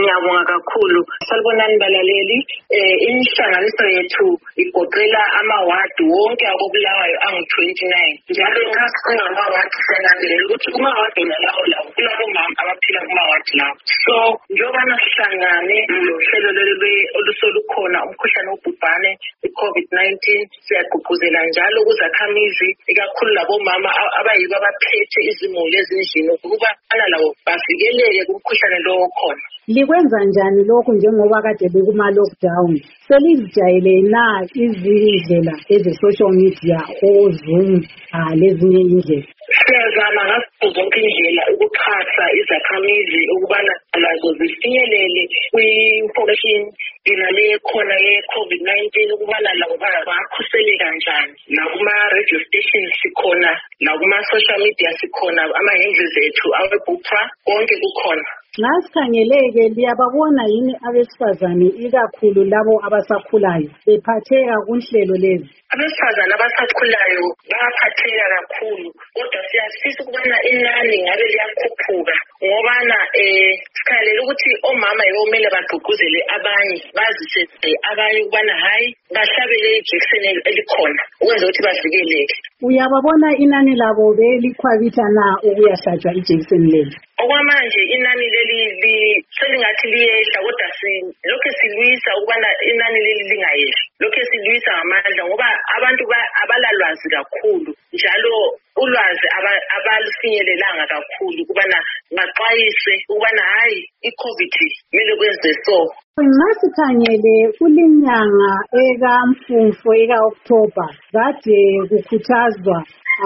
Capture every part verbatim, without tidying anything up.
Ngiyabonga kakhulu. Salibonani balaleli, eh inhlanganiso yethu igoqela amawadi wonke akobulawayo angu twenty-nine. Njalo ngasiqinga amawadi senangelela ukuthi kumawadi lawo lawo kulabo mama abaphila kumawadi lawo. So njengoba sihlangane lohlelo lolwe olusolukhona umkhuhlane wobhubhane i-COVID nineteen, siyagqugquzela njalo kuzakhamizi ikakhulu labo mama abayibo abaphethe izimuli ezindlini ukuba ana lawo bavikeleke kumkhuhlane lo khona. Likwenza njani lokho njengoba kade bekuma lockdown? Selizijayele na izindlela eze-social media o-Zoom lezinye indlela? Siyazama ngazo zonke indlela ukuxhasa izakhamizi ukubana lazo zifinyelele kwi-information inale khona ye-COVID nineteen ukubana labo bakhuseleka kanjani. Nakuma-radio stations sikhona, nakuma-social media sikhona, ama-handles ethu awe-Bupa konke kukhona. Ngasikhangeleke liyababona yini abesifazane ikakhulu labo abasakhulayo bephatheka kunhlelo lezi? Abesifazane abasakhulayo bayaphatheka kakhulu, kodwa siyafisa ukubana inani ngabe liyakhuphuka ngobana eh sikhalela ukuthi omama yomele bagqugquzele abanye bazise abanye ukubana hayi bahlabele ijekiseni elikhona ukwenza ukuthi bavikeleke. Uyababona inani labo belikhwabitha na ukuyahlatshwa ijekiseni leli? Okwamanje inani leli selingathi liyehla, kodwa lokho silwisa ukubana inani leli lingayehla. Lokho silwisa ngamandla ngoba abantu abalalwazi kakhulu, njalo ulwazi abalufinyelelanga kakhulu ukubana baxwayise ukubana hayi i-COVID kumele kwenze so. Ngasikhangele kulinyanga ekaMfumfu eka-October kade kukhuthazwa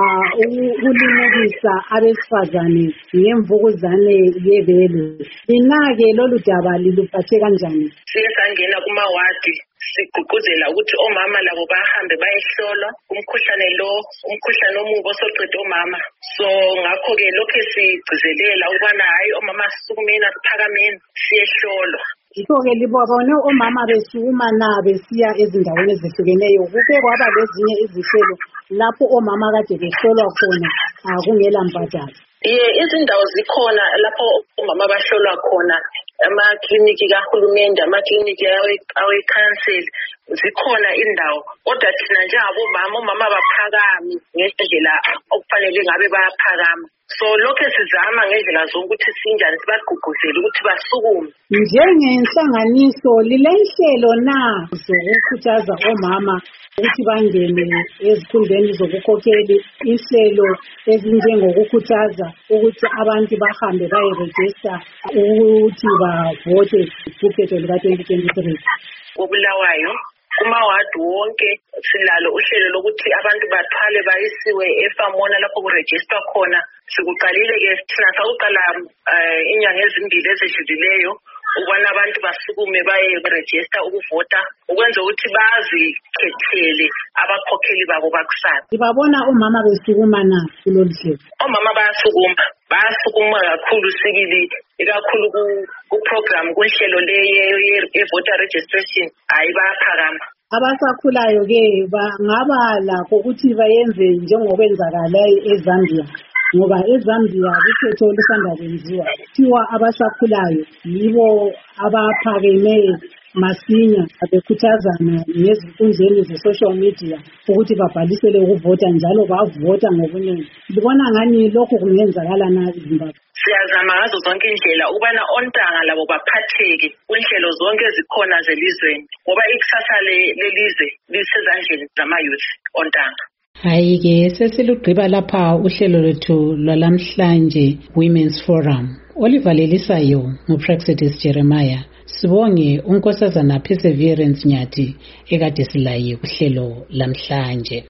ukulimukisa abesifazane ngemvukuzane yebele. Lina-ke lolu daba liluphathe kanjani? Siye sangena kumawadi sigqugquzela ukuthi omama labo bahambe bayehlolwa umkhuhlane lo, umkhuhlane omubi osoqeda omama. So ngakho-ke lokho sigcizelela ukubana hayi omama sisukumeni asiphakameni siyehlolwa. Yikho-ke libabone omama besukuma na besiya ezindaweni ezihlukeneyo. Kuke kwaba lezinye izihlelo lapho omama kade behlolwa khona kungela mbadalo. Ye izindawo zikhona lapho omama bahlolwa khona, amakliniki kahulumende, amakliniki awe-council, zikhona indawo. Kodwa thina njengabomama, omama baphakami ngendlela okufanele ngabe bayaphakama. So lokho sizama ngendlela zonke ukuthi sinjani sibagqugquzele ukuthi basukume. Njengenhlanganiso lilenhlelo na zokukhuthaza omama ukuthi bangene ezikhundleni zobukhokheli, inhlelo ezinjengokukhuthaza ukuthi abantu bahambe bayeregister ukuthi bavote kukhetho luka twenty twenty-three? Kobulawayo kumawadi wonke silalo uhlelo lokuthi abantu bathwale bayisiwe eFamona lapho kurejistwa khona. Sikuqalile ke thina sakuqala inyanga ezimbili ezedlulileyo ukubana abantu basukume baye register ukuvota ukwenza ukuthi bazikhethele abakhokheli babo bakusasa. Sibabona omama besukuma na kulolu hlelo? Omama bayasukuma, bayasukuma kakhulu sikili ikakhulu ku-program kunhlelo le-voter registration hayi bayaphakama. Abasakhulayo-ke bangaba lakho ukuthi bayenze njengokwenzakalayo eZambia, ngoba eZambia ukhetho olusanda kwenziwa kuthiwa abasakhulayo yibo abaphakeme masinya bekhuthazana ngezinkundleni ze-social media ukuthi babhalisele ukuvota njalo bavota ngobuningi. Libona ngani lokho kungenzakala na eZimbabwe? Siyazama ngazo zonke indlela ukubana ontanga labo baphatheke kunhlelo zonke ezikhona zelizweni ngoba ikusasa lelizwe lisezandleni zama-youth ontanga. Hayi-ke sesilugqiba lapha uhlelo lwethu lwalamhlanje Women's Forum. Olivalelisayo nguPraxedis Jeremiah. Sibonge unkosazana Perseverance Nyathi ekade silaye kuhlelo lamhlanje.